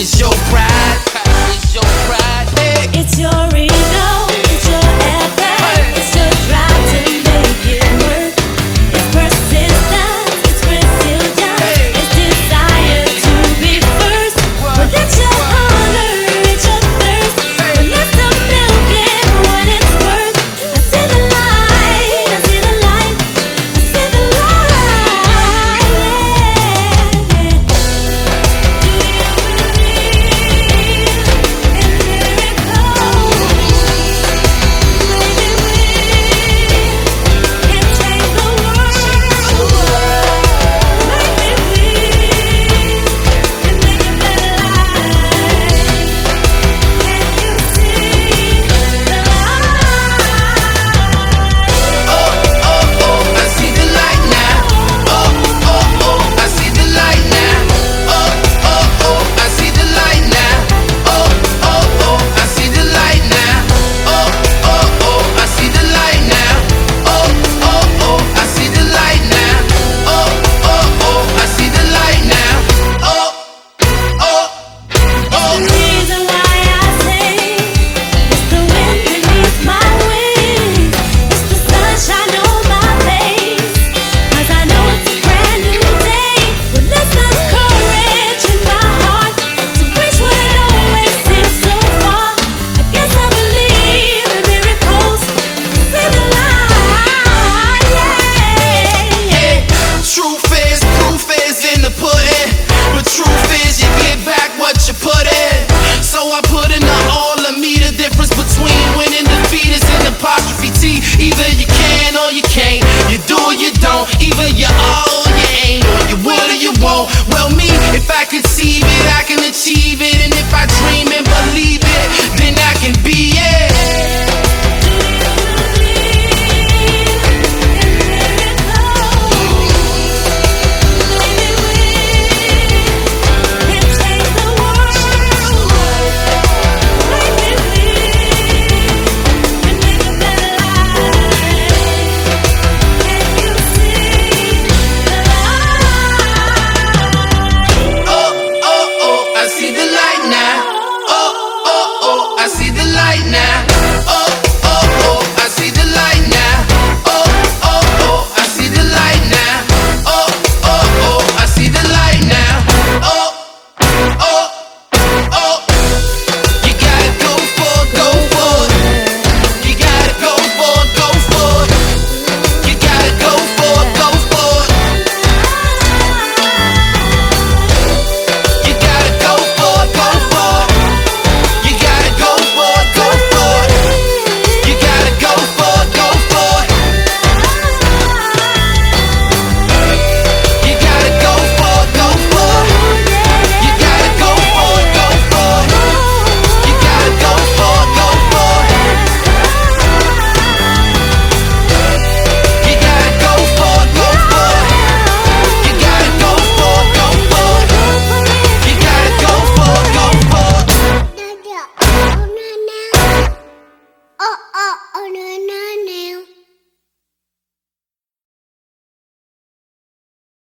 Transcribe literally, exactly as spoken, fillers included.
is your pride? How is your pride? Hey. It's your ego, it's your effort, Hey. it's your drive to make it work. It's persistence, it's resilience, Hey. it's desire to be first. What? But it's your What? hunger, it's your thirst. Hey. But let the milk get what it's worth. I see the light, I see the light, I see the light. Yeah, yeah. Do you believe in miracles? Maybe we can change the world. Maybe we can make a better life. Can you see the light? Oh, oh, oh, I see the light now. Oh, oh, oh, I see the light now. Oh, oh, oh, I see the light now. Oh, oh, oh, I see the light now. Oh, oh, oh, I see the light now. Oh, oh, oh, I see the light now. Oh, oh, oh, I see the light now. Oh, oh, oh. The reason why I sing is the wind beneath my wings. It's the sunshine on my face. 'Cause I know it's a brand new day. With lessons, courage in my heart to reach what it always seems so far. I guess I believe in miracles. See the light, yeah. Hey, truth is, proof is in the pudding. But truth is, you get back what you put in. So I put in the all of me. The difference between winning and defeat is in apostrophe T. Either you can or you can't. You do or you don't. Either you are or you ain't. Or you would or you won't. Well, me, if I could see